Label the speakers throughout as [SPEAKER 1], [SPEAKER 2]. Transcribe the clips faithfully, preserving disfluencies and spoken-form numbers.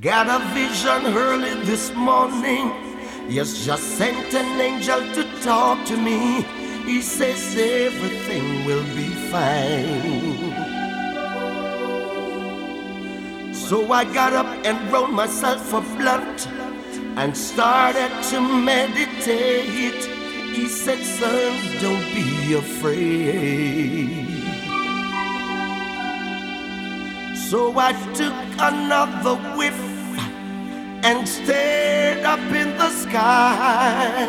[SPEAKER 1] Got a vision early this morning. Yes, just sent an angel to talk to me. He says everything will be fine. So I got up and rolled myself a blunt and started to meditate. He said, son, don't be afraid. So I took another whiff and stared up in the sky.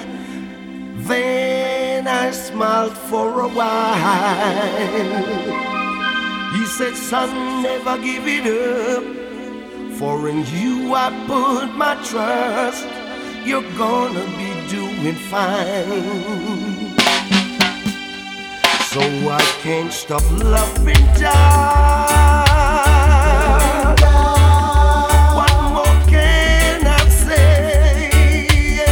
[SPEAKER 1] Then I smiled for a while. He said, son, never give it up, for in you I put my trust. You're gonna be doing fine. So I can't stop loving Jah. What more can I say?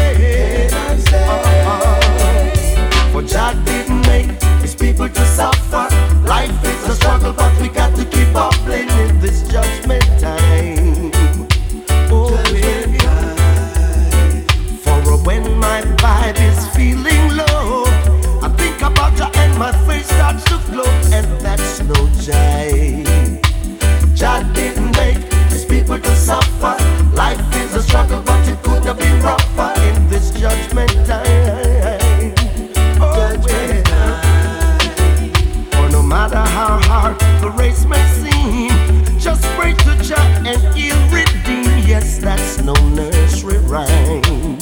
[SPEAKER 1] Uh-uh. For Jah didn't make his people to suffer. Life is a struggle, but we got to keep up playing in this judgment time. Oh, yeah. For when my vibe is feeling low, I think about Jah and my face starts to glow, and that's no jive. Jah didn't make his people to suffer. Life is a struggle, but it could have been rougher in this judgment time. Oh, yeah. For no matter how hard the race may seem, just pray to Jah and he'll redeem. Yes, that's no nursery rhyme.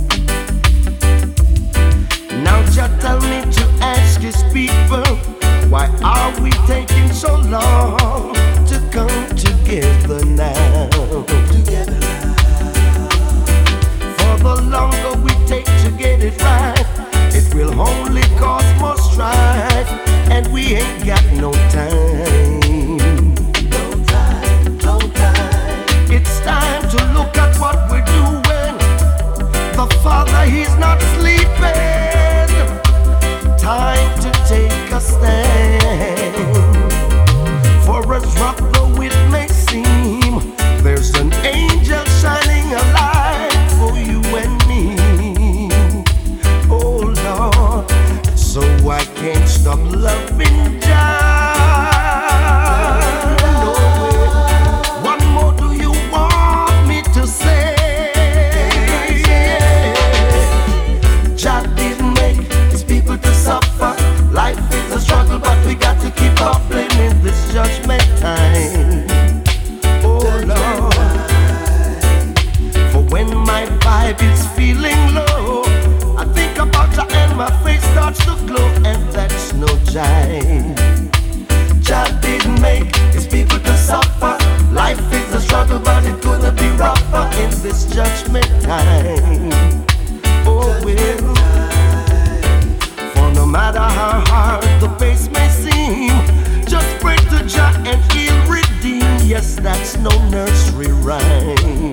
[SPEAKER 1] Now Jah tell me to ask his people, why are we taking so long to come together now? Together now. For the longer we take to get it right, it will only cause more strife, and we ain't got no time. No time, no time. It's time to look at what we're doing. The Father, he's not sleeping. Time to take a stand. For as rough though it may seem, there's an angel shining a light for you and me. Oh Lord, so I can't stop loving Jah. No way. What more do you want me to say? Jah didn't make his people to suffer. Life is a struggle, but we got to keep up playing in this judgment time. Oh Lord, for when my vibe is feeling low, I think about Jah and my face starts to glow, and that's no jive. Jah didn't make his people to suffer. Life is a struggle, but it could have been rougher in this judgment time. Oh well. No matter how hard the pace may seem, just pray to Jah and he'll redeem. Yes, that's no nursery rhyme.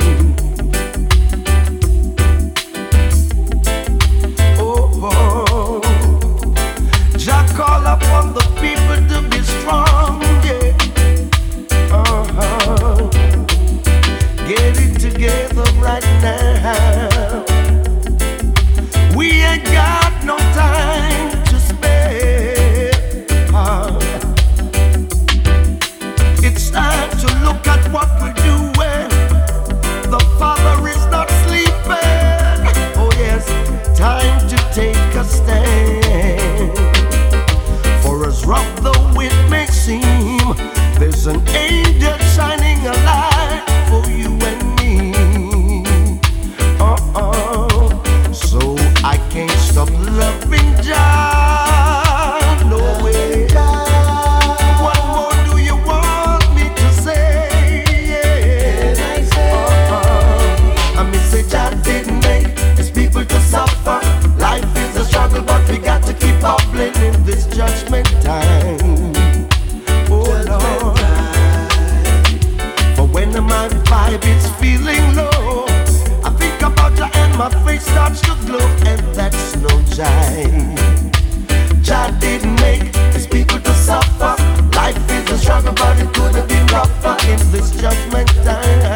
[SPEAKER 1] Oh, oh. Jah call upon the people to be strong, yeah. Uh-huh. Get it together right now. We ain't got no time. It's time to look at what we're doing. The Father is not sleeping. Oh yes, time to take a stand. For as rough though it may seem, there's an angel shining a light for you and me. Uh-uh. So I can't stop loving Jah. No way. What more do you want me to say? Yeah. Uh-uh. I mean, say Jah didn't make his people to suffer. Life is a struggle, but we got to keep up playing in this judgment time. Oh Lord. For when my vibe is feeling low, I think about Jah and my face starts to glow, and that's no jive. Jah didn't make his people to suffer. Life is a struggle, but it could have been rougher in this judgment time.